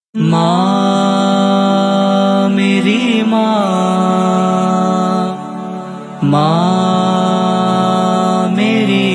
ماں میری ماں، ماں میری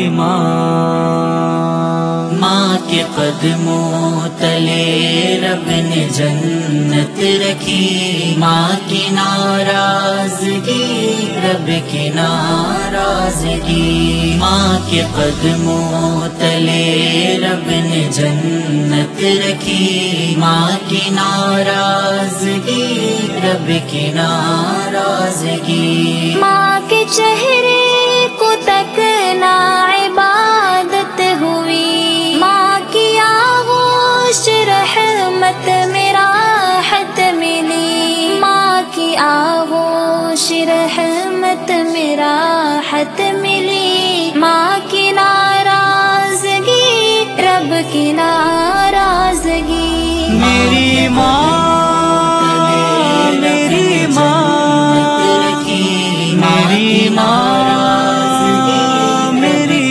ماں، ماں کے قدموں تلے رب نے جنت رکھی، ماں کی ناراضگی رب کی ناراضگی، ماں کے قدموں تلے رب نے جنت رکھی، ماں کی ناراضگی رب کی ناراضگی، ماں کے چہرے کو تکنا عبادت ہوئی، ماں کی آغوش رحمت میں راحت ملی، ماں کی آغوش رحمت میں راحت ملی، ماں کی ناراضگی رب کی ناراضگی، میری ماں میری ماں، میری ماں میری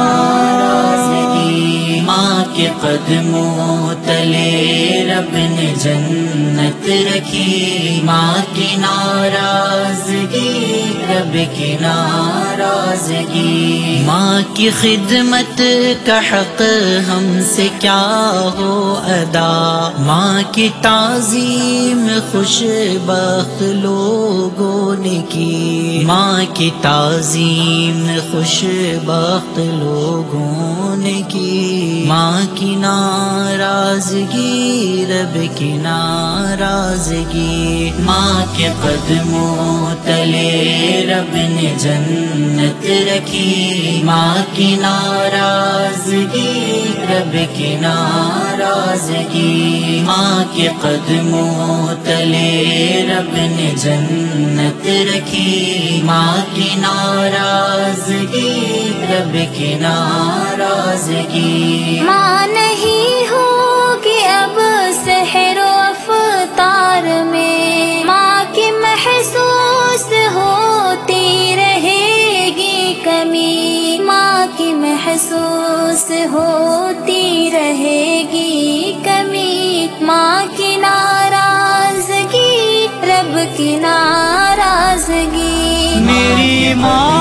ماں، ماں کے قدموں تلے رب نے جنت رکھی، ماں کی ناراضگی رب کی ناراضگی، ماں کی خدمت کا حق ہم سے کیا ہو ادا، ماں کی تعظیم خوش بخت لوگوں نے کی، ماں کی تعظیم خوش بخت لوگوں نے کی، ماں کی ناراضگی رب کی ناراضگی، ماں کے قدموں تلے رب نے جنت رکھی، ماں کی ناراضگی رب کی ناراضگی، ماں کے قدموں تلے رب نے جنت رکھی، ماں کی ناراضگی رب کی ناراضگی، ماں نہیں ہوگی اب سحر و افطار میں، ماں کی محسوس ہوتی رہے گی کمی، ماں کی محسوس ہوتی رہے گی کمی، ماں کی ناراضگی رب کی ناراضگی، میری ماں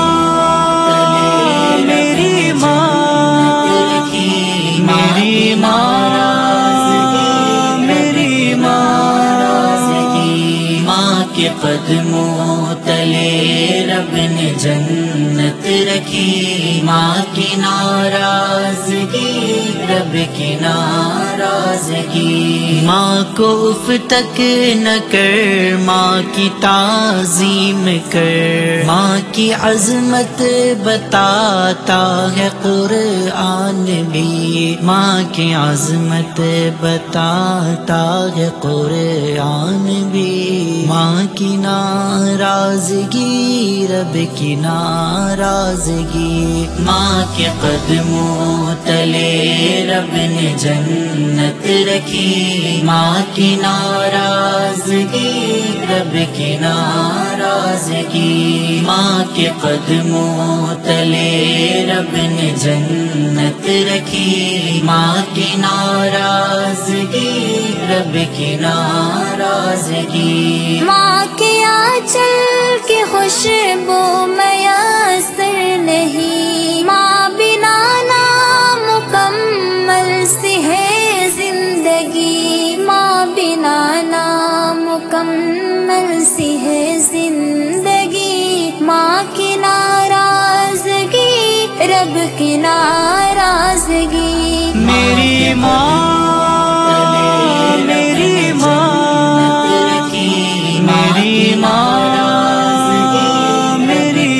میری ماں، میری ماں میری ماں، ماں کے قدموں تلے رب نے جنت رکھی، ماں کی ناراضگی رب کی ناراضگی، ماں کو اف تک نہ کر، ماں کی تعظیم کر، ماں کی عظمت بتاتا ہے قرآن بھی، ماں کی عظمت بتاتا ہے قرآن بھی، ماں کی ناراضگی رب کی ناراضگی، ماں کے قدموں تلے رب نے جنت رکھی، ماں کی ناراضگی رب کی ناراضگی، ماں کے قدموں تلے رب نے جنت رکھی، ماں کی ناراضگی رب کی ناراضگی، ماں کے آنچل کی خوشبو میسر نہیں، ماں بنا نامکمل سی ہے زندگی، ماں بنا نامکمل سی ہے زندگی، ماں کی ناراضگی رب کی ناراضگی، میری ماں میری ماں، میری ماں میری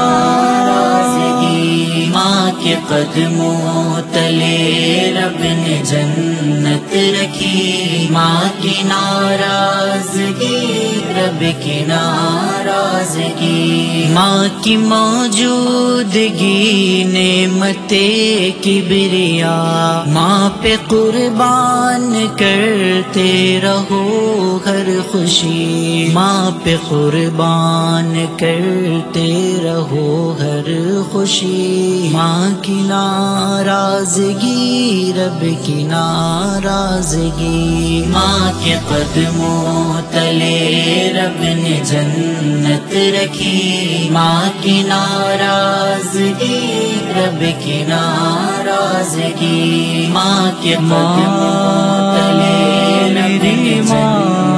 ماں، ماں کے قدموں تلے رب نے جنت رکھی، ماں کی ناراضگی رب کی ناراضگی، ماں کی موجودگی نعمت کبریا، ماں پہ قربان کرتے رہو ہر خوشی، ماں پہ قربان کرتے رہو ہر خوشی، ماں کی ناراضگی رب کی ناراضگی، ناراضگی، ماں کے قدموں تلے رب نے جنت رکھی، ماں کی ناراضگی رب کی ناراضگی، ماں کے قدموں تلے رب نے جنت